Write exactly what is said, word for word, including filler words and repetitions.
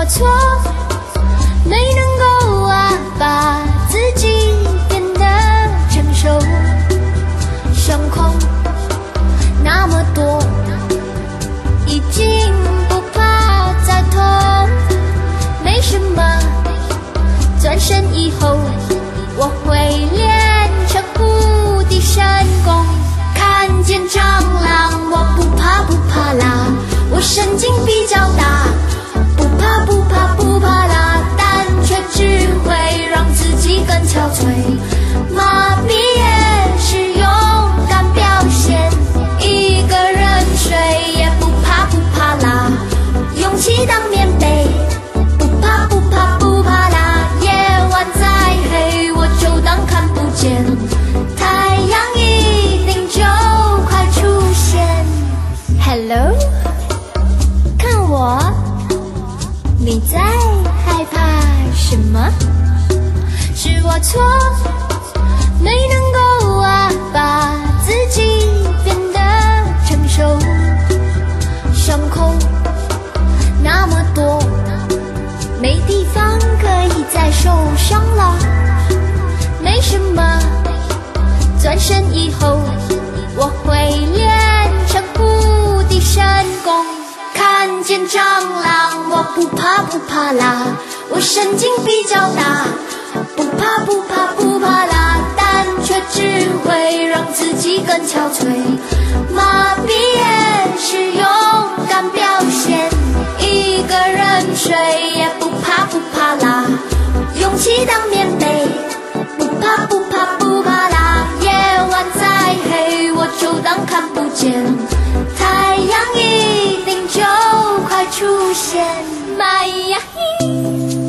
错，没能够啊把自己变得成熟。伤口那么多，已经不怕再痛，没什么。转身以后，我会练成无敌神功。看见蟑螂，我不怕不怕啦，我神经比较大。不怕不怕不怕啦，但却只会让自己更憔悴。麻痹也是勇敢表现，一个人睡也不怕不怕啦，勇气当棉被。不怕不怕不怕啦，夜晚再黑我就当看不见，太阳一定就快出现。 Hello， 看我，你在害怕什么？是我错，没能够啊把自己变得成熟。伤口那么多，没地方可以再受伤了。没什么，转身以后，我会练成无敌神功。看见蟑螂，我不怕不怕啦，我神经比较大。不怕不怕不怕啦，但却只会让自己更憔悴。麻痹也是勇敢表现，一个人睡也不怕不怕啦，勇气当棉被。不怕不怕不怕啦，夜晚再黑我就当看不见，太阳一定就快出现。妈呀！